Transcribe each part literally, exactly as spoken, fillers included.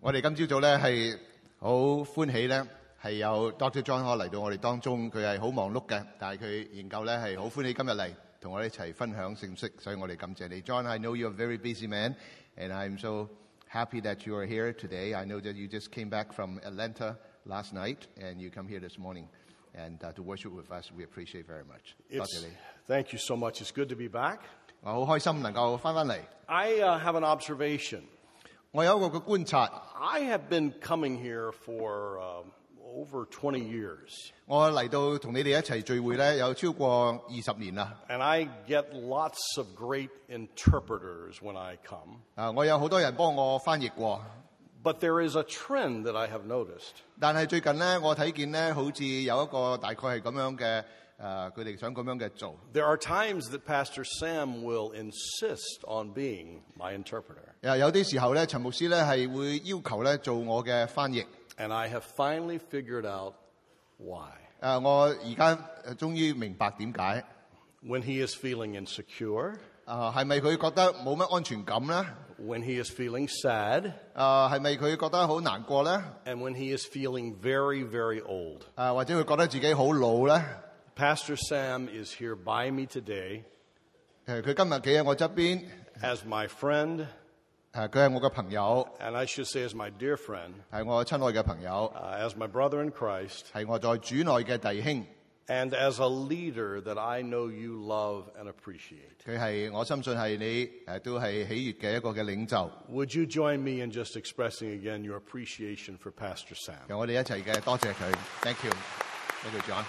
我哋今朝早咧係好歡喜咧，係有 Doctor John Hall 嚟到我哋當中，佢係好忙碌嘅，但係佢研究咧係好歡喜今日嚟同我哋一齊分享信息，所以我哋感謝你。John, I know you're a very busy man, and I'm so happy that you are here today. I know that you just came back from Atlanta last night, and you come here this morning, and uh, to worship with us, we appreciate very much. 多謝你。 Thank you so much. It's good to be back. 我好開心能夠翻返嚟。 I uh, have an observation. 我有一個嘅觀察。 I have been coming here for uh, over twenty years. 我嚟到同你哋一齊聚會咧，有超過二十年啦。 And I get lots of great interpreters when I come. 啊，我有好多人幫我翻譯過。 But there is a trend that I have noticed. 但係最近咧，我睇見咧，好似有一個大概係咁樣嘅。誒，佢哋想咁樣嘅做。 There are times that Pastor Sam will insist on being my interpreter. 有啲時候咧，陳牧師咧係會要求咧做我嘅翻譯。 And I have finally figured out why. 誒，我而家終於明白點解。 When he is feeling insecure. 誒，係咪佢覺得冇乜安全感咧 ？When he is feeling sad. 誒，係咪佢覺得好難過咧 ？And when he is feeling very, very old. 誒，或者佢覺得自己好老咧 ？Pastor Sam is here by me today. 誒，佢今日企喺我側邊 as my friend. 誒，佢係我嘅朋友 and I should say as my dear friend. 係我親愛嘅朋友 uh, as my brother in Christ. 係我在主內嘅弟兄 and as a leader that I know you love and appreciate. 佢係我深信係你誒都係喜悅嘅一個嘅領袖。 Would you join me in just expressing again your appreciation for Pastor Sam? 由我哋一齊嘅多謝佢 ，Thank you， Thank you John。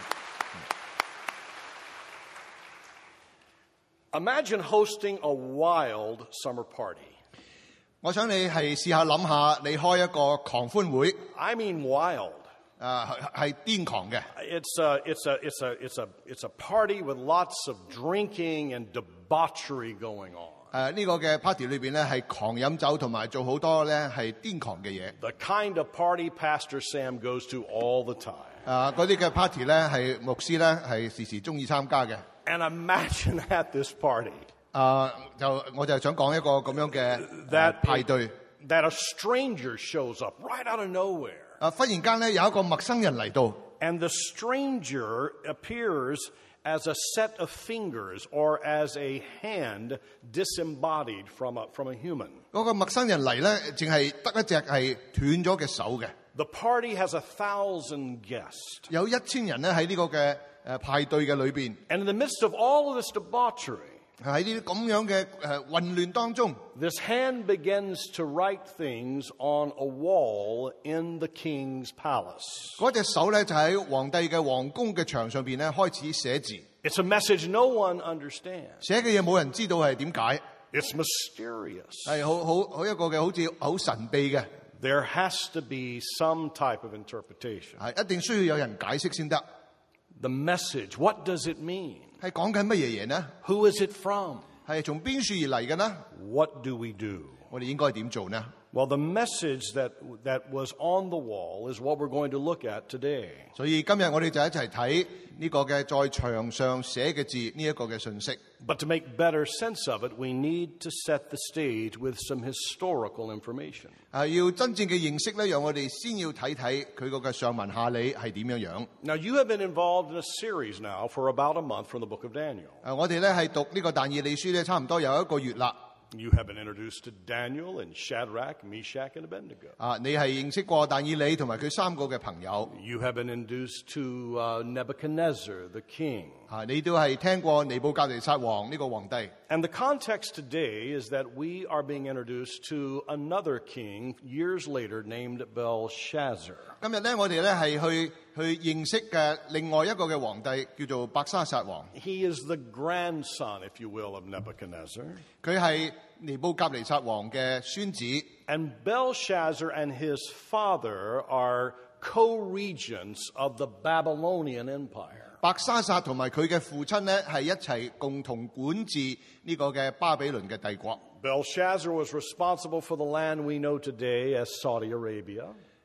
Imagine hosting a wild summer party. 我想你係試下諗下，你開一個狂歡會。 I mean wild. 誒係癲狂嘅。 It's a it's a it's a it's a it's a party with lots of drinking and debauchery going on. 誒呢個嘅 party 裏邊咧係狂飲酒同埋做好多咧係癲狂嘅嘢。 The kind of party Pastor Sam goes to all the time. 誒嗰啲嘅 party 咧係牧師咧係時時中意參加嘅。 And imagine at this party. 誒就我就想講一個咁樣嘅派對。 That a stranger shows up right out of nowhere. 誒忽然間咧有一個陌生人嚟到。 And the stranger appears as a set of fingers or as a hand disembodied from a from a human. 嗰個陌生人嚟咧，淨係得一隻係斷咗嘅手嘅。 The party has a thousand guests. 有一千人咧喺呢個嘅誒派對嘅裏邊。 And in the midst of all of this debauchery. 喺呢啲咁樣嘅誒混亂當中 this hand begins to write things on a wall in the king's palace. 嗰隻手咧就喺皇帝嘅皇宮嘅牆上邊咧開始寫字。 It's a message no one understands. 寫嘅嘢冇人知道係點解。 It's mysterious. 係好好好一個嘅好似好神秘嘅。 There has to be some type of interpretation. 係一定需要有人解釋先得。 The message, what does it mean? 係講緊乜嘢嘢呢 Who is it from? 係從邊處而嚟嘅呢 What do we do? 我哋應該點做呢 Well, the message that that was on the wall is what we're going to look at today. 所以今日我哋就一齊睇呢個嘅在牆上寫嘅字呢一個嘅信息。 But to make better sense of it, we need to set the stage with some historical information. 係要真正嘅認識咧，讓我哋先要睇睇佢個嘅上文下理係點樣樣。 Now, you have been involved in a series now for about a month from the book of Daniel. 誒，我哋咧係讀呢個但以理書咧，差唔多有一個月啦。 You have been introduced to Daniel and Shadrach, Meshach, and Abednego. 啊，你係認識過但以理同埋佢三個嘅朋友。 You have been introduced to uh, Nebuchadnezzar, the king. 啊，你都係聽過尼布甲尼撒王呢個皇帝。 And the context today is that we are being introduced to another king years later named Belshazzar. 今日咧，我哋咧係去去認識嘅另外一個嘅皇帝，叫做伯沙撒王。 He is the grandson, if you will, of Nebuchadnezzar. 佢係尼布甲尼撒王嘅孫子。 And Belshazzar and his father are co-regents of the Babylonian Empire. 伯沙撒同埋佢嘅父親咧係一齊共同管治呢個嘅巴比倫嘅帝國。 Belshazzar was responsible for the land we know today as Saudi Arabia.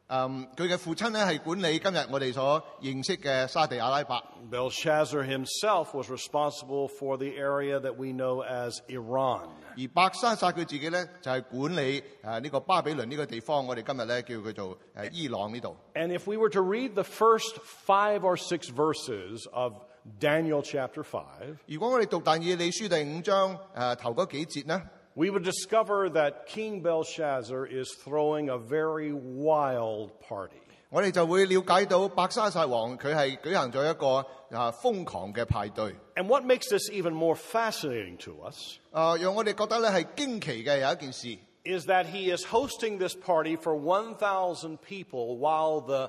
嗯，佢嘅父親咧係管理今日我哋所認識嘅沙地阿拉伯。 Belshazzar himself was responsible for the area that we know as Iran. 而伯沙撒佢自己咧就係、是、管理誒呢、啊這個巴比倫呢個地方，我哋今日咧叫佢做誒、啊、伊朗呢度。 And if we were to read the first five or six verses of Daniel chapter five, 如果我哋讀但以理書第五章誒、啊、頭嗰幾節呢， we would discover that King Belshazzar is throwing a very wild party. 我哋就會了解到伯沙撒王佢係舉行咗一個啊瘋狂嘅派對。 And what makes this even more fascinating to us 啊，讓我哋覺得咧係驚奇嘅有一件事， is that he is hosting this party for one thousand people while the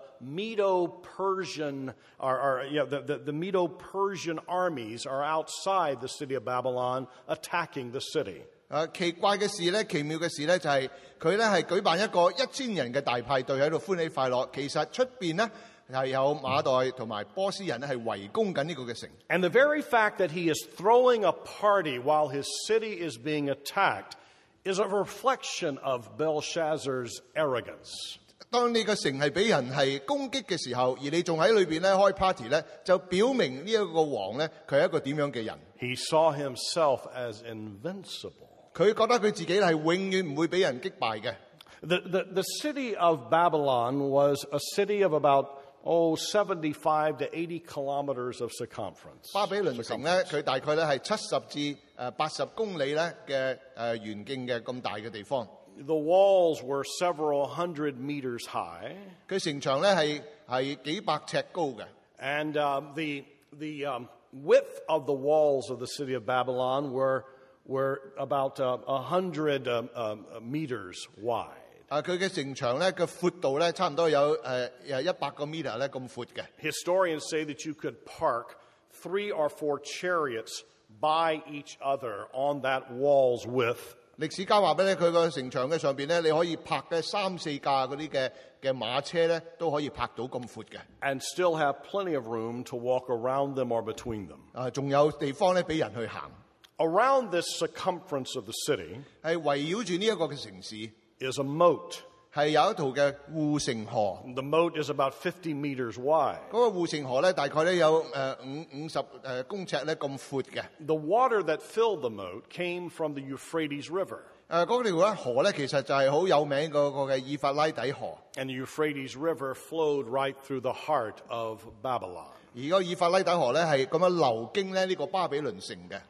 Medo-Persian, or, or yeah, the, the, the Medo-Persian armies are outside the city of Babylon attacking the city. 啊，奇怪嘅事咧，奇妙嘅事咧，就係佢咧係舉辦一個一千人嘅大派對喺度歡喜快樂。其實出邊呢係有馬代同埋波斯人咧係圍攻緊呢個嘅城。 And the very fact that he is throwing a party while his city is being attacked is a reflection of Belshazzar's arrogance. 當呢個城係俾人係攻擊嘅時候，而你仲喺裏邊咧開 party 咧，就表明呢一個王咧佢係一個點樣嘅人。 He saw himself as invincible. 佢覺得佢自己係永遠唔會俾人擊敗嘅。 The, the, the city of Babylon was a city of about, oh, seventy-five to eighty kilometers of circumference. 巴比倫城咧，佢大概咧係七十至誒八十公里咧嘅誒圓徑嘅咁大嘅地方。 The walls were several hundred meters high. 佢城牆咧係係幾百尺高嘅。 And uh, the, the um, width of the walls of the city of Babylon were, were about uh, one hundred uh, uh, meters wide. 啊，佢嘅城牆咧嘅闊度咧差唔多有誒誒一百個 meter 咧咁闊嘅。 Historians say that you could park three or four chariots by each other on that wall's width. 歷史家話俾你，佢個城牆嘅上邊咧，你可以泊嘅三四架嗰啲嘅嘅馬車咧，都可以泊到咁闊嘅。 And still have plenty of room to walk around them or between them. 啊，仲有地方咧俾人去行。 Around this circumference of the city 係圍繞住呢一個嘅城市， is a moat. 係有一條嘅護城河。 The moat is about fifty meters wide. 嗰個護城河咧，大概咧有誒五五十誒公尺咧咁闊嘅。 The water that filled the moat came from the Euphrates River. 誒嗰條咧河咧，其實就係好有名嗰個嘅以法拉底河。 And the Euphrates River flowed right through the heart of Babylon. 而個以法拉底河咧係咁樣流經咧呢個巴比倫城嘅。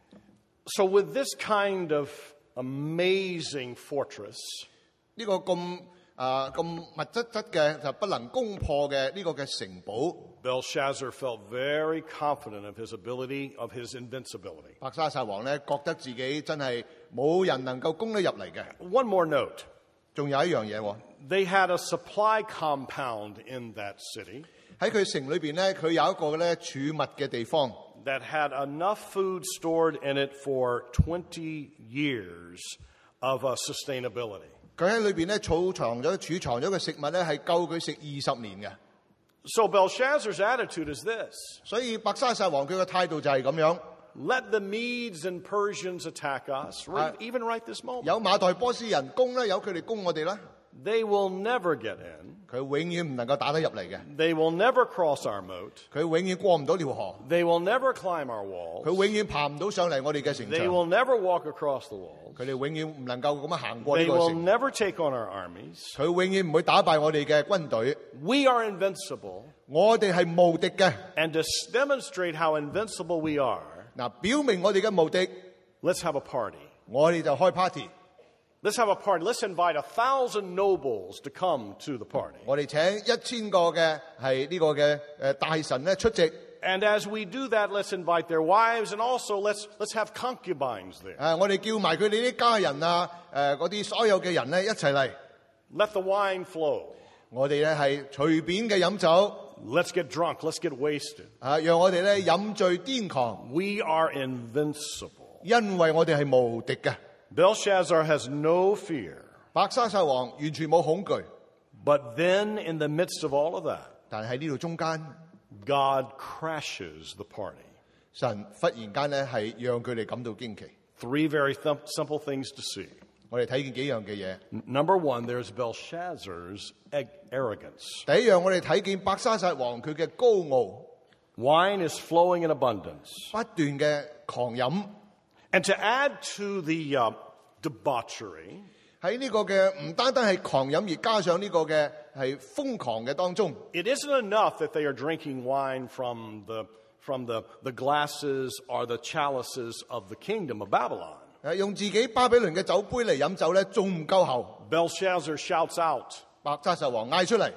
So with this kind of amazing fortress, 呢個咁啊咁密質質嘅就不能攻破嘅呢個嘅城堡， Belshazzar felt very confident of his ability, of his invincibility. 伯沙撒王咧覺得自己真係冇人能夠攻得入嚟嘅。 One more note. 仲有一樣嘢喎， They had a supply compound in that city 喺佢城裏邊咧，佢有一個咧儲物嘅地方， that had enough food stored in it for twenty years of uh, sustainability. 佢喺裏邊咧儲藏咗儲藏咗嘅食物咧係夠佢食二十年嘅。 So Belshazzar's attitude is this: 所以伯沙撒王佢嘅態度就係咁樣， let the Medes and Persians attack us, right, even right this moment. 有馬代波斯人攻咧，有佢哋攻我哋啦， They will never get in. 佢永遠唔能夠打得入嚟嘅， They will never cross our moat. 佢永遠過唔到條河， They will never climb our 佢 walls. 永遠爬唔到上嚟我哋嘅城 They 牆， will never walk across the walls. 佢哋永遠唔能夠咁樣行過呢 They 個 will 城。 never take on our armies. 佢永遠唔會打敗我哋嘅軍隊， We are invincible. 我哋係無敵嘅。 And to demonstrate how invincible we are, 嗱，表明我哋嘅無敵， let's have a party. 我哋就開 party， Let's have a party. Let's invite a thousand nobles to come to the party. 我哋請一千個嘅係呢個嘅誒大臣咧出席。 And as we do that, let's invite their wives and also let's, let's have concubines there. 誒，我哋叫埋佢哋啲家人啊，誒嗰啲所有嘅人咧一齊嚟， Let the wine flow. 我哋咧係隨便嘅飲酒， Let's get drunk. Let's get wasted. 啊，讓我哋咧飲醉癲狂， We are invincible. 因為我哋係無敵嘅。 Belshazzar has no fear. 伯沙撒王完全冇恐懼， But then, in the midst of all of that, 但係喺呢度中間， God crashes the party. 神忽然間咧係讓佢哋感到驚奇。 Three very th- simple things to see. 我哋睇見幾樣嘅嘢。 Number one, there's Belshazzar's eg- arrogance. 第一樣，我哋睇見伯沙撒王佢嘅高傲， Wine is flowing in abundance. 不斷嘅狂飲。 And to add to the uh, debauchery, 喺呢個嘅唔單單係狂飲，而加上呢個嘅係瘋狂嘅當中。 it isn't enough that they are drinking wine from the, from the, the glasses or the chalices of the kingdom of Babylon. 誒用自己巴比倫嘅酒杯嚟飲酒咧，仲唔夠喉。 Belshazzar shouts out, 伯沙撒王嗌出嚟，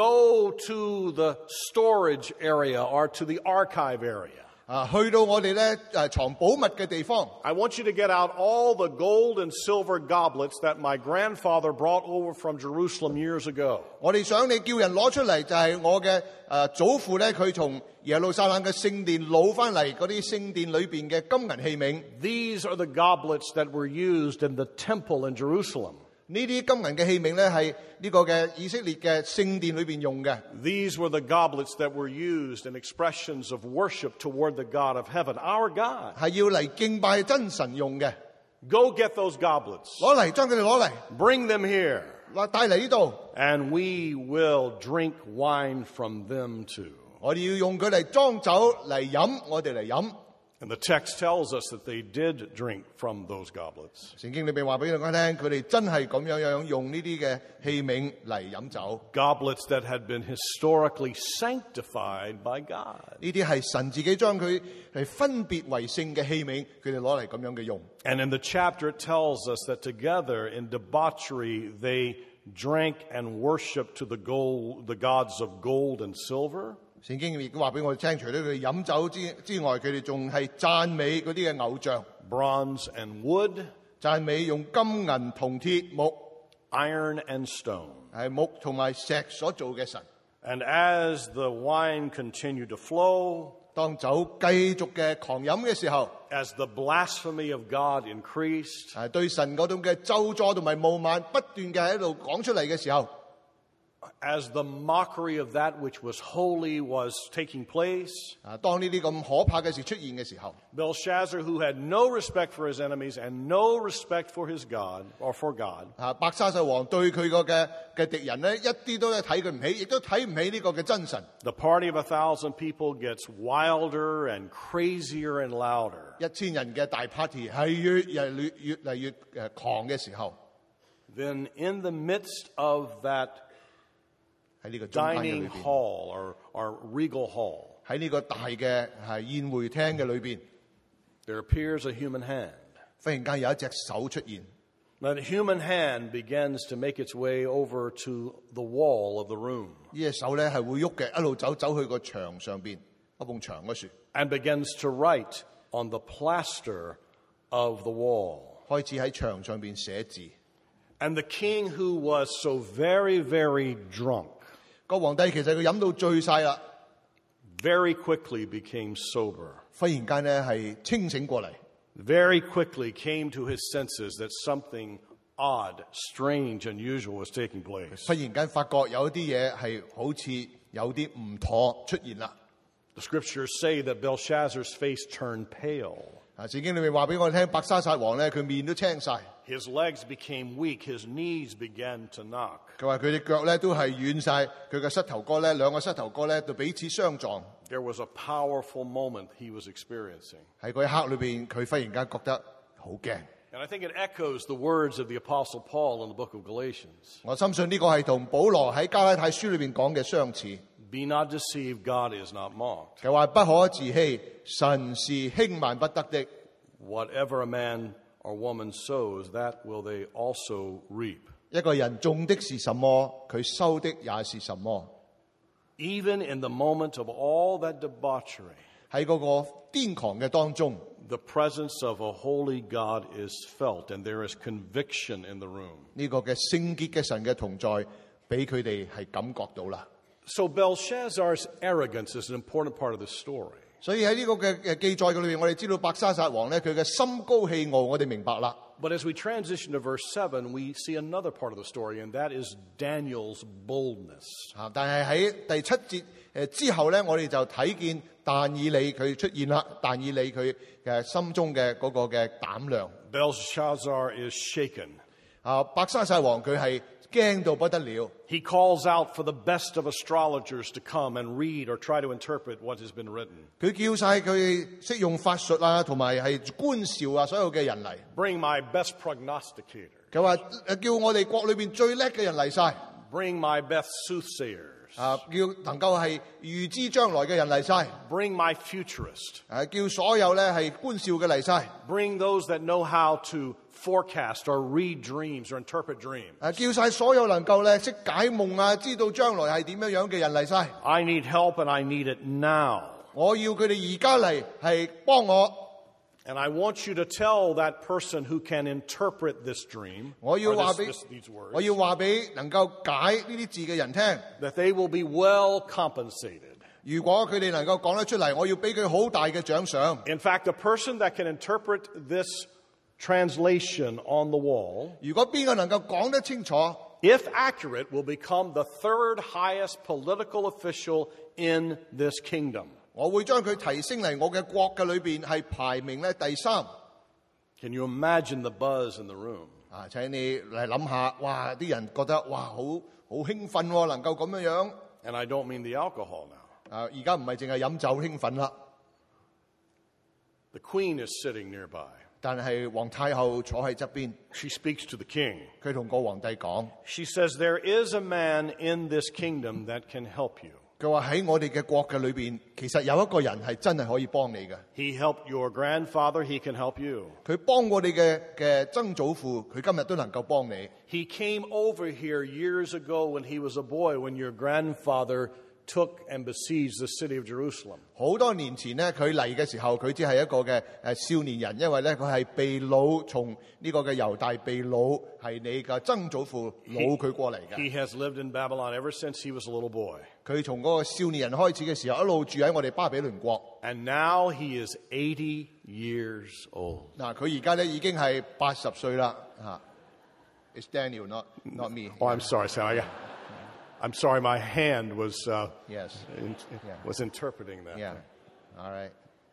go to the storage area or to the archive area. 啊，去到我哋咧誒藏寶物嘅地方。 I want you to get out all the gold and silver goblets that my grandfather brought over from Jerusalem years ago. 我哋想你叫人攞出嚟，就係我嘅誒祖父咧，佢從耶路撒冷嘅聖殿攞翻嚟嗰啲聖殿裏邊嘅金銀器皿。 These are the goblets that were used in the temple in Jerusalem. 呢啲金銀嘅器皿咧，係呢個嘅以色列嘅聖殿裏邊用嘅。 These were the goblets that were used in expressions of worship toward the God of heaven, our God. 係要嚟敬拜真神用嘅。 Go get those goblets. 攞嚟，將佢哋攞嚟， Bring them here, 嗱帶嚟呢度， and we will drink wine from them too. 我哋要用佢嚟裝酒嚟飲，我哋嚟飲。 And the text tells us that they did drink from those goblets. 聖經裏邊話俾大家聽，佢哋真係咁樣樣用呢啲嘅器皿嚟飲酒。 Goblets that had been historically sanctified by God. 呢啲係神自己將佢係分別為聖嘅器皿，佢哋攞嚟咁樣嘅用。 And in the chapter it tells us that together in debauchery they drank and worshiped to the gold, the gods of gold and silver. 聖經亦都話俾我哋聽，除咗佢哋飲酒之之外，佢哋仲係讚美嗰啲嘅偶像， Bronze and wood, 讚美用金銀銅鐵木 iron and stone. 係木同埋石所做嘅神。 And as the wine continued to flow, 當酒繼續嘅狂飲嘅時候， as the blasphemy of God increased, 係對神嗰種嘅咒詛同埋傲慢不斷嘅喺度講出嚟嘅時候， as the mockery of that which was holy was taking place, 啊，當呢啲咁可怕嘅事出現嘅時候， Belshazzar, who had no respect for his enemies and no respect for his God or for God, 啊，伯沙撒王對佢個嘅嘅敵人咧，一啲都睇佢唔起，亦都睇唔起呢個嘅真神。 the party of a thousand people gets wilder and crazier and louder. 一千人嘅大 party 係越嚟越越嚟越誒狂嘅時候， Then in the midst of that 喺呢個中間嘅裏 dining 邊， hall or, or regal hall, 喺呢個大嘅係宴會廳嘅裏邊， there appears a human hand. 忽然間有一隻手出現， That human hand begins to make its way over to the wall of the room 呢隻手咧係會喐嘅，一路走走去個牆上邊一埲牆嗰處， and begins to write on the plaster of the wall. 開始喺牆上邊寫字。 And the king, who was so very, very drunk, 個皇帝其實佢飲到醉晒啦， very quickly became sober. 忽然間咧係清醒過嚟， Very quickly came to his senses that something odd, strange, unusual was taking place. 忽然間發覺有啲嘢係好似有啲唔妥出現啦。 The scriptures say that Belshazzar's face turned pale. 啊，聖經裏面話俾我哋聽，伯沙撒王咧佢面都青晒， His legs became weak. His knees began to knock. 佢話佢隻腳咧都係軟晒，佢嘅膝頭哥咧兩個膝頭哥咧就彼此相撞。 There was a powerful moment he was experiencing. 喺嗰一刻裏邊，佢忽然間覺得好驚。 And I think it echoes the words of the Apostle Paul in the book of Galatians. 我深信呢個係同保羅喺加拉太書裏邊講嘅相似。 Be not deceived, God is not mocked. 佢話不可自欺，神是輕慢不得的。 Whatever a man or woman sows, that will they also reap. 一個人種的是什麼，佢收的也是什麼。 Even in the moment of all that debauchery, 喺嗰個癲狂嘅當中， the presence of a holy God is felt, and there is conviction in the room. 呢個嘅聖潔嘅神嘅同在，俾佢哋係感覺到啦。 So Belshazzar's arrogance is an important part of the story. 所以喺呢個嘅嘅記載嘅裏邊，我哋知道伯沙撒王咧，佢嘅心高氣傲，我哋明白啦。 But as we transition to verse seven, we see another part of the story, and that is Daniel's boldness. 啊，但係喺第七節誒之後咧，我哋就睇見但以理佢出現啦。但以理佢嘅心中嘅嗰個嘅膽量， Belshazzar is shaken. 啊，伯沙撒王佢係驚到不得了。 He calls out for the best of astrologers to come and read or try to interpret what has been written. 佢叫晒佢識用法術啊，同埋係觀兆啊，所有嘅人嚟。 Bring my best prognosticator. 佢話誒叫我哋國裏邊最叻嘅人嚟晒， Bring my best soothsayers. 啊，叫能夠係預知將來嘅人嚟晒， Bring my futurist. 誒叫所有咧係觀兆嘅嚟晒， Bring those that know how to forecast or read dreams or interpret dreams. 誒叫晒所有能夠咧識解夢啊，知道將來係點樣樣嘅人嚟晒。 I need help and I need it now. 我要佢哋而家嚟係幫我， And I want you to tell that person who can interpret this dream, 我要 or 話 this, 俾 this, these words, 我要話俾能夠解呢啲字嘅人聽。 that they will be well compensated. 如果佢哋能夠講得出嚟，我要俾佢好大嘅獎賞。 In fact, the person that can interpret this translation on the wall, 如果邊個能夠講得清楚， if accurate, will become the third highest political official in this kingdom. 我會將佢提升嚟我嘅國嘅裏邊係排名咧第三。 Can you imagine the buzz in the room? 啊，請你嚟諗下，哇！啲人覺得哇，好好興奮喎，能夠咁樣樣。 And I don't mean the alcohol now. 啊，而家唔係淨係飲酒興奮啦， The queen is sitting nearby. 但係皇太后坐喺側邊， She speaks to the king. 佢同個皇帝講， She says, there is a man in this kingdom that can help you. 佢話喺我哋嘅國嘅裏邊，其實有一個人係真係可以幫你嘅。 He helped your grandfather, he can help you. 佢幫我哋嘅嘅曾祖父，佢今日都能夠幫你。 He came over here years ago when he was a boy, when your grandfather took and besieged the city of Jerusalem. 好多年前呢，佢嚟嘅時候，佢只係一個嘅誒少年人，因為咧佢係被擄從呢個嘅猶大被擄，係你嘅曾祖父擄佢過嚟嘅。 He has lived in Babylon ever since he was a little boy. 佢從嗰個少年人開始嘅時候，一路住喺我哋巴比倫國。 And now he is eighty years old. 嗱，佢而家咧已經係八十歲啦嚇。It's Daniel, not not me. Oh, I'm sorry, Sally. I'm sorry, my hand was uh, Yes. in, was interpreting that. Yeah. All right.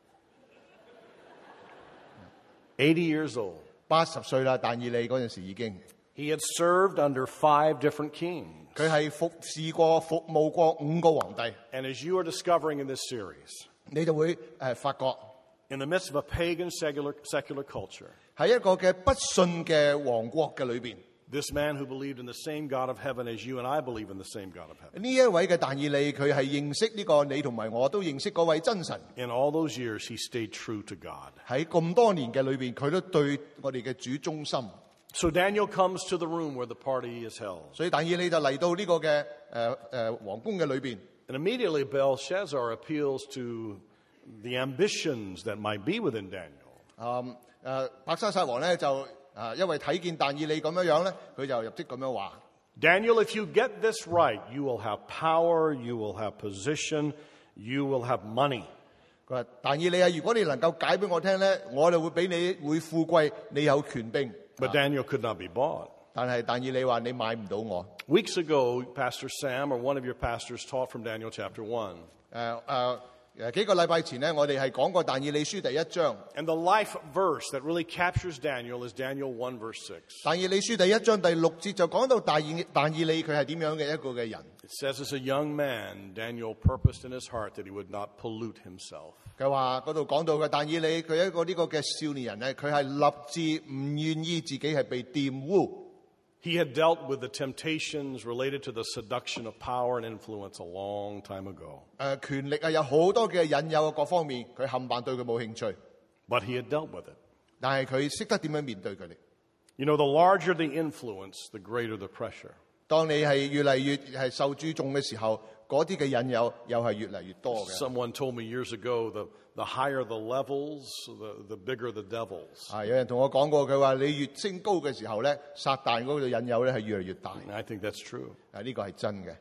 eighty years old. 八十歲啦，但以理嗰陣時已經， He had served under five different kings. 佢係服侍過、服務過五個皇帝。 And as you are discovering in this series, 你就會誒發覺 in the midst of a pagan secular, secular culture, 喺一個嘅不信嘅王國嘅裏邊， this man who believed in the same God of heaven as you and I believe in the same God of heaven, 呢一位嘅但以理佢係認識呢個你同埋我都認識嗰位真神。 in all those years, he stayed true to God. 喺咁多年嘅裏邊，佢都對我哋嘅主忠心。 So Daniel comes to the room where the party is held. 所以但以理就嚟到呢個嘅誒誒皇宮嘅裏邊。 And immediately Belshazzar appeals to the ambitions that might be within Daniel. 嗯誒，伯沙撒王咧就啊，因為睇見但以理咁樣樣咧，佢就入即咁樣話： Daniel, if you get this right, you will have power, you will have position, you will have money. 佢話但以理啊，如果你能夠解俾我聽咧，我就會俾你會富貴，你有權柄。 But Daniel could not be bought. 但係但以理話你買唔到我。 Weeks ago, Pastor Sam or one of your pastors taught from Daniel chapter one. 誒誒誒幾個禮拜前咧，我哋係講過但以理書第一章。 And the life verse that really captures Daniel is Daniel one verse six. 但以理書第一章第六節就講到但以但以理佢係點樣嘅一個嘅人。 It says, as a young man, Daniel purposed in his heart that he would not pollute himself. 佢話嗰度講到嘅但以理佢一個呢個嘅少年人咧，佢係立志唔願意自己係被玷污。 He had dealt with the temptations related to the seduction of power and influence a long time ago. 誒權力啊，有好多嘅引誘啊，各方面佢冚唪唥對佢冇興趣， But he had dealt with it. 但係佢識得點樣面對佢哋。 You know, the larger the influence, the greater the pressure. 當你係越嚟越係受注重嘅時候，嗰啲嘅引誘又係越嚟越多嘅。 Someone told me years ago, the, the higher the levels, the, the bigger the devils. 啊，有人同我講過，佢話你越升高嘅時候咧，撒旦嗰個引誘咧係越嚟越大。 And I think that's true. 啊，呢個係真嘅。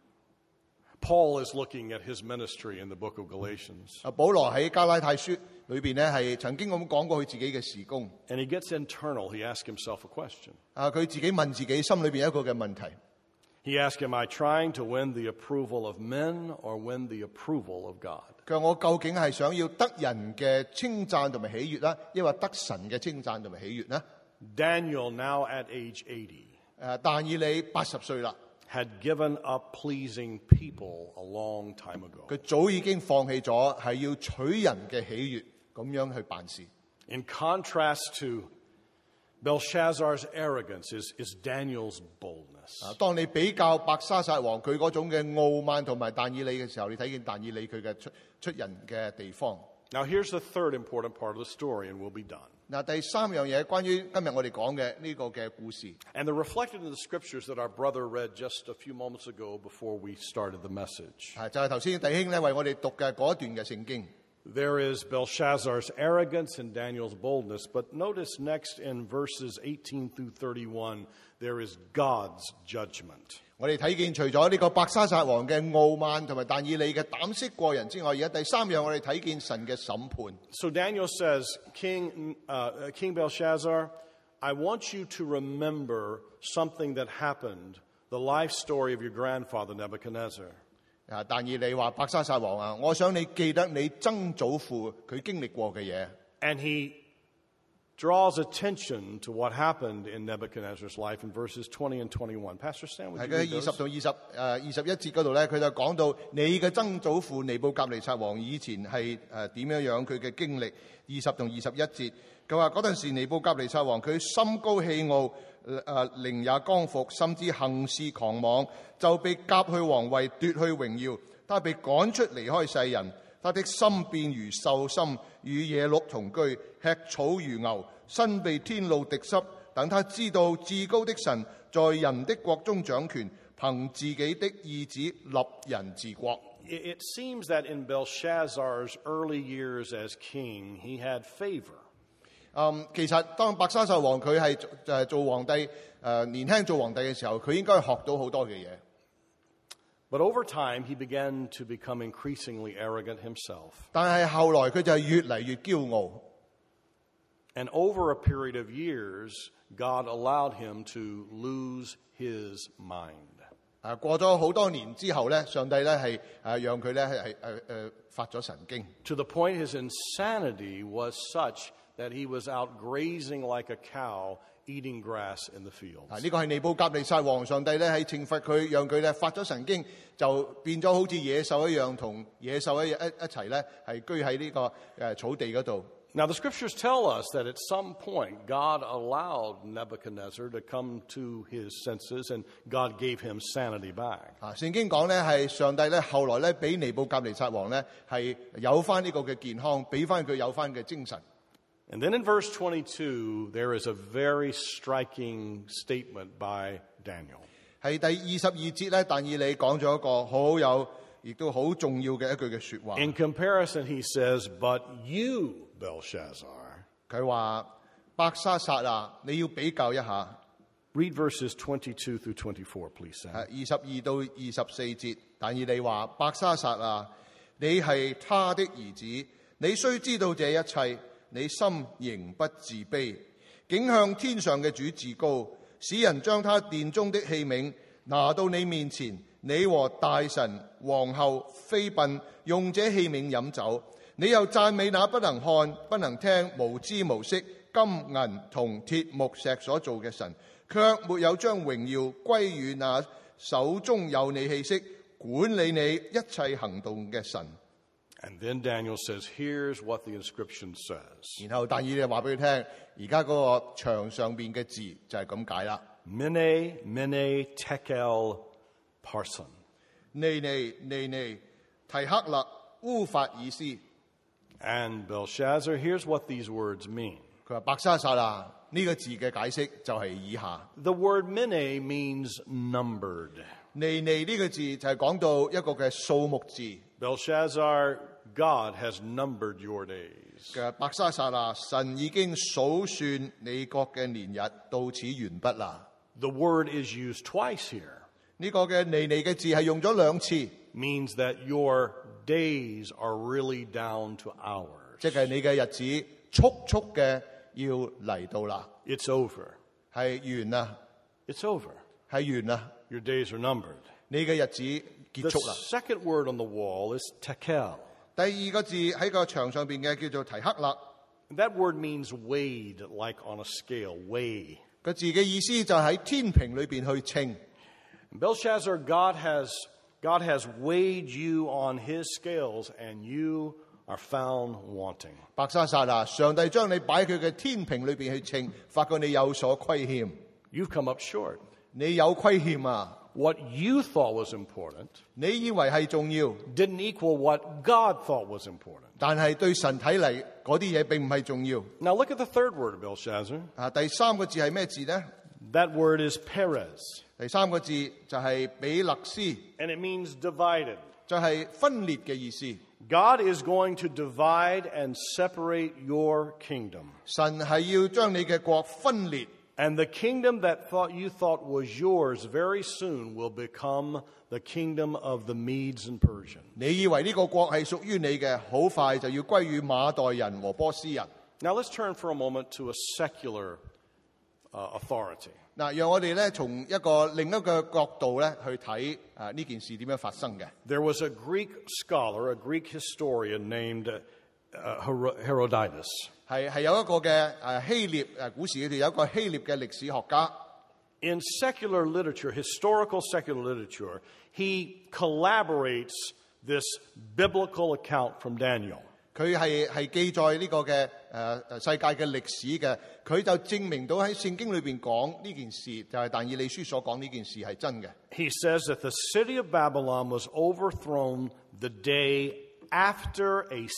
Paul is looking at his ministry in the book of Galatians. 啊，保羅喺加拉太書裏邊咧係曾經咁講過佢自己嘅事工。 And he gets internal. He asks himself a question. 啊，佢自己問自己心裏邊一個嘅問題。 He asked, am I trying to win the approval of men or win the approval of God? 佢話我究竟係想要得人嘅稱讚同埋喜悅啦，抑或得神嘅稱讚同埋喜悅呢？ Daniel, now at age eighty, 誒，但以理八十歲啦， had given up pleasing people a long time ago. 佢早已經放棄咗係要取人嘅喜悅咁樣去辦事。 In contrast to Belshazzar's arrogance is, is Daniel's boldness. 啊，當你比較伯沙撒王佢嗰種嘅傲慢同埋但以理嘅時候，你睇見但以理佢嘅出出人嘅地方。 Now here's the third important part of the story, and we'll be done. 嗱，第三樣嘢關於今日我哋講嘅呢個嘅故事， And they're reflected in the scriptures that our brother read just a few moments ago before we started the message. 係就係頭先弟兄咧為我哋讀嘅嗰一段嘅聖經。 There is Belshazzar's arrogance and Daniel's boldness, but notice next in verses eighteen through thirty-one, there is God's judgment. 我哋睇見除咗呢個伯沙撒王嘅傲慢同埋但以理嘅膽識過人之外，而家第三樣我哋睇見神嘅審判。 So Daniel says, King, uh, King Belshazzar, I want you to remember something that happened, the life story of your grandfather Nebuchadnezzar. 啊，但以理話伯沙撒王啊，我想你記得你曾祖父佢經歷過嘅嘢。 And he draws attention to what happened in Nebuchadnezzar's life in verses twenty and twenty-one. Pastor Stan, would 係 you 佢 read 喺二十 those? 到二十誒二十一節嗰度咧，佢就講到你嘅曾祖父尼布甲尼撒王以前係誒點樣樣佢嘅經歷。二十同二十一節，佢話嗰陣時尼布甲尼撒王佢心高氣傲，誒、呃、靈也剛愎，甚至行事狂妄，就被革去皇位，奪去榮耀。他被趕出離開世人，他的心變如獸心，與野鹿同居，吃草如牛，身被天露滴濕。等他知道至高的神在人的國中掌權，憑自己的意志立人治國。 It it seems that in Belshazzar's early years as king, he had favor. 嗯，其實當伯沙撒王佢係誒做皇帝，誒、呃、年輕做皇帝嘅時候，佢應該學到好多嘅嘢。 But over time, he began to become increasingly arrogant himself. 但係後來佢就係越嚟越驕傲。 And over a period of years, God allowed him to lose his mind. 啊，過咗好多年之後咧，上帝咧係誒讓佢咧係係誒誒發咗神經。 To the point his insanity was such that he was out grazing like a cow, eating grass in the fields. 啊，呢個係尼布甲尼撒王，上帝咧喺懲罰佢，讓佢咧發咗神經，就變咗好似野獸一樣，同野獸一一一齊咧係居喺呢個誒草地嗰度。 Now, the scriptures tell us that at some point, God allowed Nebuchadnezzar to come to his senses and God gave him sanity back. 啊，聖經講咧係上帝咧後來咧俾尼布甲尼撒王咧係有翻呢個嘅健康，俾翻佢有翻嘅精神。 And then in verse twenty-two, there is a very striking statement by Daniel. 係第二十二節咧，但以理講咗一個好有，亦都好重要嘅一句嘅説話。 In comparison, he says, but you, Belshazzar. 佢話：伯沙撒啊，你要比較一下。 Read verses twenty-two through twenty-four, please, Sam. 係二十二到二十四節，但以理話：伯沙撒啊，你係他的兒子，你須知道這一切，你心仍不自卑，竟向天上嘅主自高，使人將他殿中的器皿拿到你面前，你和大臣、皇后、妃嬪用這器皿飲酒，你又讚美那不能看、不能聽、無知無識、金銀銅鐵木石所做嘅神，卻沒有將榮耀歸於那手中有你氣息、管理你一切行動嘅神。 And then Daniel says, here's what the inscription says. 然後但以理話俾佢聽，而家嗰個牆上邊嘅字就係咁解啦。 Mene, mene, tekel, parson. 尼尼尼尼提克勒烏法爾斯，佢 And Belshazzar, here's what these words mean. 話伯沙撒啊，呢、這個字嘅解釋就係以下。 The word mene means numbered. 尼尼呢個字就係講到一個嘅數目字。 Belshazzar, God has numbered your days. 嘅伯沙撒啊，神已經數算你國嘅年日，到此完畢啦。 The word is used twice here. 呢、這個嘅尼尼嘅字係用咗兩次， Means that your days are really down to hours. 即係你嘅日子速速嘅要嚟到啦， It's over. 係完啦， It's over. 係完啦， Your days are numbered. 你嘅日子 The 結束啦。 second word on the wall is tekel. 第二個字喺個牆上邊嘅叫做提克勒。 That word means weighed, like on a scale, weigh. 個字嘅意思就喺天平裏邊去稱。 Belshazzar, God has, God has weighed you on his scales, and you are found wanting. 白沙撒啊，上帝將你擺佢嘅天平裏邊去稱，發覺你有所虧欠， You've come up short. 你有虧欠啊！ What you thought was important 你以為係重要， didn't equal what God thought was important. 但係對神睇嚟嗰啲嘢並唔係重要。 Now look at the third word of Belshazzar. 啊，第三個字係咩字呢？ That word is Perez, 第三個字就係比勒斯， and it means divided. 就係分裂嘅意思。 God is going to divide and separate your kingdom. 神係要將你嘅國分裂， And the kingdom that thought you thought was yours very soon will become the kingdom of the Medes and Persians. 你以為呢個國係屬於你嘅，好快就要歸於馬代人和波斯人。 Now let's turn for a moment to a secular uh, authority. 嗱，讓我哋咧從一個另一個角度咧去睇啊呢件事點樣發生嘅。 There was a Greek scholar, a Greek historian named uh, Her- Herodotus. 係係有一個嘅誒希臘誒古時佢哋有一個希臘嘅歷史學家。 In secular literature, historical secular literature, he collaborates this biblical account from Daniel. 佢係係記載呢個嘅誒誒世界嘅歷史嘅，佢就證明到喺聖經裏邊講呢件事，就係但以理書所講呢件事係真嘅。 He says that the city of Babylon was overthrown the day after a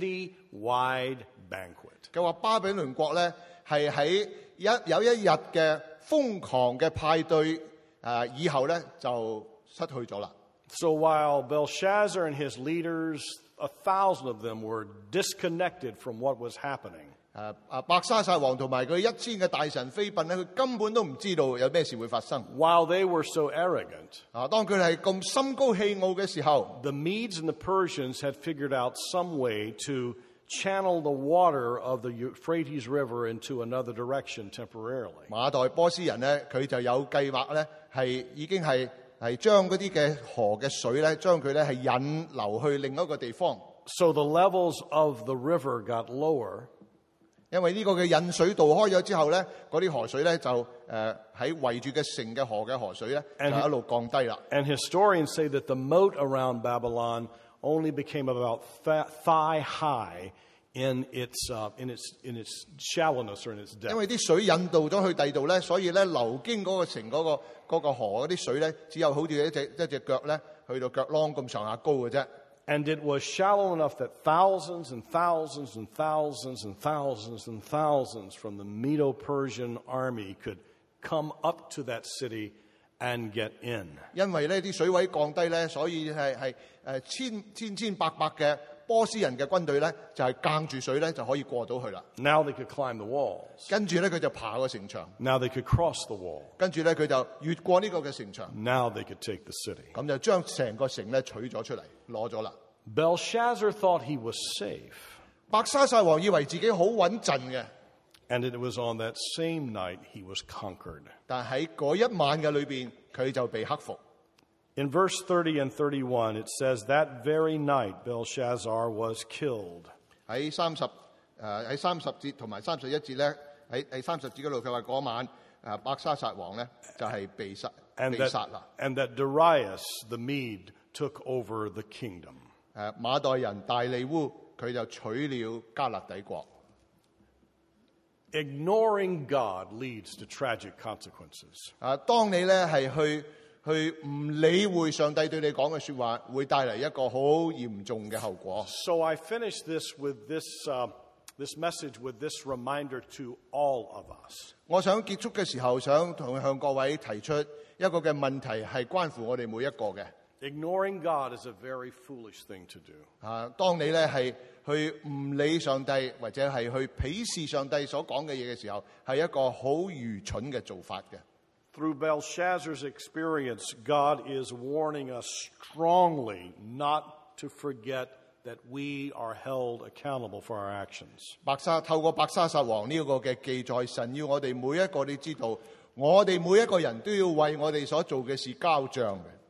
city-wide banquet. 佢話巴比倫國咧係喺一有一日嘅瘋狂嘅派對誒以後咧就失去咗啦。 So while Belshazzar and his leaders, a thousand of them, were disconnected from what was happening, 誒啊伯沙撒王同埋佢一千嘅大臣妃嬪咧，佢根本都唔知道有咩事會發生。 while they were so arrogant, 啊，當佢哋係咁心高氣傲嘅時候， the Medes and the Persians had figured out some way to channel the water of the Euphrates River into another direction temporarily. 馬代波斯人咧，佢就有計劃咧，係已經係係將嗰啲嘅河嘅水咧，將佢咧係引流去另一個地方。 So the levels of the river got lower, 因為呢個嘅引水道開咗之後咧，嗰啲河水咧就誒喺圍住嘅城嘅河嘅河水咧就 And- 一路降低啦。 and historians say that the moat around Babylon only became about th- thigh high in its, uh, in its, in its shallowness or in its 因 depth. 為啲水引導咗去第度咧，所以咧流經嗰個城嗰、個嗰、個河嗰啲水咧，只有好似一隻一隻腳咧去到腳啷咁上下高嘅啫。 And it was shallow enough that thousands and thousands and thousands and thousands and thousands from the Medo-Persian army could come up to that city and get in. 因為呢啲水位降低咧，所以係係誒千千千百百嘅波斯人嘅軍隊咧，就係撐住水咧就可以過到去啦。 Now they could climb the walls. 跟住咧佢就爬個城牆， Now they could cross the wall. 跟住咧佢就越過呢個嘅城牆， Now they could take the city. 咁就將成個城咧取咗出嚟，攞咗啦。 Belshazzar thought he was safe. 伯沙撒王以為自己好穩陣嘅， And it was on that same night he was conquered. 但喺嗰一晚嘅裏邊，佢就被克服。 In verse thirty and thirty-one, it says, that very night Belshazzar was killed. 喺三十誒喺三十節同埋三十一節咧，喺喺三十節嗰度佢話嗰晚誒伯沙撒王咧就係被殺 And 被殺 that, 啦。 and that Darius the Mede took over the kingdom. 誒馬代人大利烏佢就取了加勒底國。 Ignoring God leads to tragic consequences. 啊，當你咧係去去唔理會上帝對你講嘅説話，會帶嚟一個好嚴重嘅後果。 So I finish this with this, uh, this message with this reminder to all of us. 我想結束嘅時候，想同向各位提出一個嘅問題，係關乎我哋每一個嘅。 Ignoring God is a very foolish thing to do. 啊，當你咧係去唔理上帝，或者係去鄙視上帝所講嘅嘢嘅時候，係一個好愚蠢嘅做法嘅。 Through Belshazzar's experience, God is warning us strongly not to forget that we are held accountable for our actions. 白沙透過白沙撒王呢個嘅記載，神要我哋每一個都知道，我哋每一個人都要為我哋所做嘅事交賬嘅。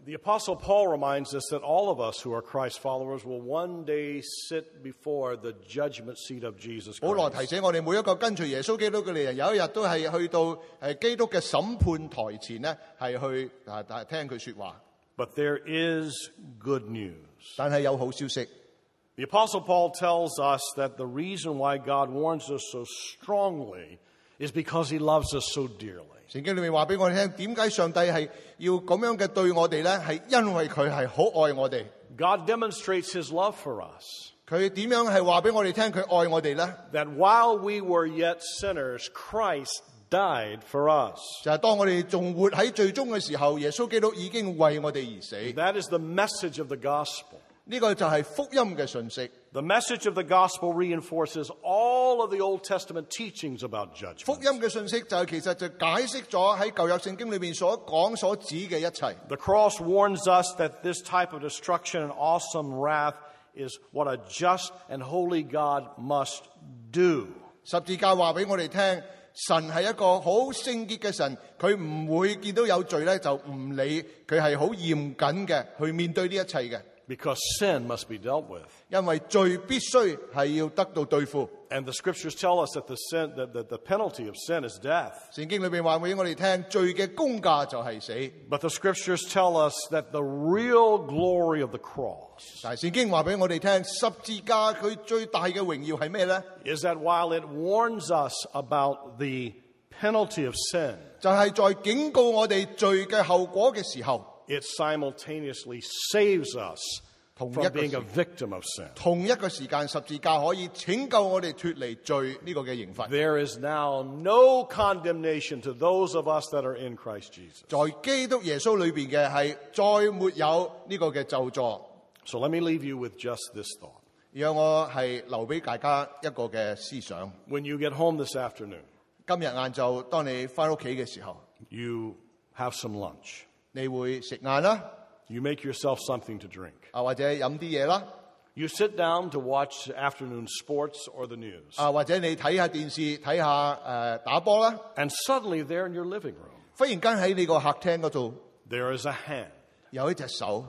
The Apostle Paul reminds us that all of us who are Christ followers will one day sit before the judgment seat of Jesus 保羅 Christ. 提醒我哋每一個跟隨耶穌基督嘅人，有一日都係去到誒基督嘅審判台前呢，係去啊啊聽佢說話。 But there is good news. 但係有好消息， The Apostle Paul tells us that the reason why God warns us so strongly is because he loves us so dearly. 聖經裏面話俾我哋聽，點解上帝係要咁樣嘅對我哋呢？係因為佢係好愛我哋。 God demonstrates his love for us. 佢點樣係話俾我哋聽佢愛我哋呢？ That while we were yet sinners, Christ died for us. 就係當我哋仲活喺罪中嘅時候，耶穌基督已經為我哋而死。 That is the message of the gospel. 呢個就係福音嘅信息。 The message of the gospel reinforces all of the Old Testament teachings about 福 judgment. 音嘅信息就係其實就解釋咗喺舊約聖經裏面所講所指嘅一切。 The cross warns us that this type of destruction and awesome wrath is what a just and holy God must do. 十字架話俾我哋聽，神係一個好聖潔嘅神，佢唔會見到有罪咧就唔理，佢係好嚴謹嘅去面對呢一切嘅。 Because sin must be dealt with. 因為罪必須係要得到對付。 And the scriptures tell us that the sin, that, that the penalty of sin is death. 聖經裏面話俾我哋聽，罪嘅工價就係死。 But the scriptures tell us that the real glory of the cross 但係聖經話俾我哋聽，十字架佢最大嘅榮耀係咩咧？ is that while it warns us about the penalty of sin, 就係在警告我哋罪嘅後果嘅時候， it simultaneously saves us 同一 from 個 being 時 a victim of sin. 同一個時間，十字架可以拯救我哋脫離罪呢個嘅刑罰。 There is now no condemnation to those of us that are in Christ Jesus. 在基督耶穌裏邊嘅係再沒有呢個嘅咒詛。 So let me leave you with just this thought. 讓我係留俾大家一個嘅思想。 When you get home this afternoon, 今日晏晝當你翻屋企嘅時候， you have some lunch. 你會食晏啦， You make yourself something to drink. 啊或者飲啲嘢啦， You sit down to watch afternoon sports or the news. 啊或者你睇下電視睇下誒打波啦。 And suddenly there in your living room, 忽然間喺你個客廳嗰度 there is a hand. 有一隻手，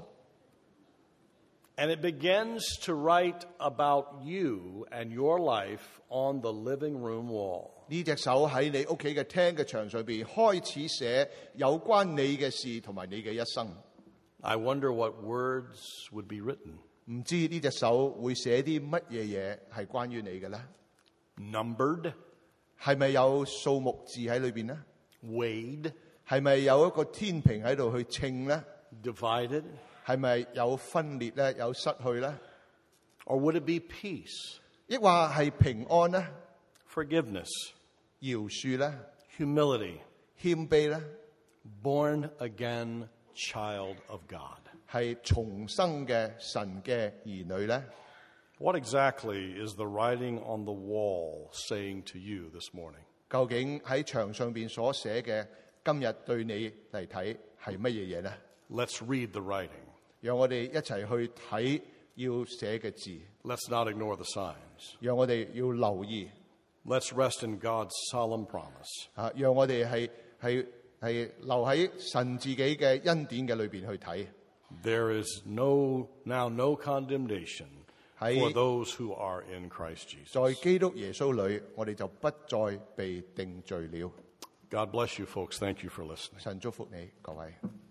And it begins to write about you and your life on the living room wall. 呢隻手喺你屋企嘅廳嘅牆上邊開始寫有關你嘅事同埋你嘅一生。 I wonder what words would be written. 唔知呢隻手會寫啲乜嘢嘢係關於你嘅咧？ Numbered, 係咪有數目字喺裏邊咧？ weighed, 係咪有一個天平喺度去稱咧？ divided, 係咪有分裂咧？有失去咧？ or would it be peace, 抑或係平安咧？ forgiveness, 饒恕咧？ humility, 謙卑咧？ born again child of God? 係重生嘅神嘅兒女咧？ What exactly is the writing on the wall saying to you this morning? 究竟喺牆上邊所寫嘅，今日對你嚟睇係乜嘢嘢咧？ Let's read the writing. 讓我哋一齊去睇要寫嘅字， Let's not ignore the signs. 讓我哋要留意 Let's rest in God's solemn promise. 啊！讓我哋係係係留喺神自己嘅恩典嘅裏邊去睇。 There is no now no condemnation 喺- for those who are in Christ Jesus. 在基督耶穌裏，我哋就不再被定罪了。 God bless you, folks. Thank you for listening. 神祝福你，各位。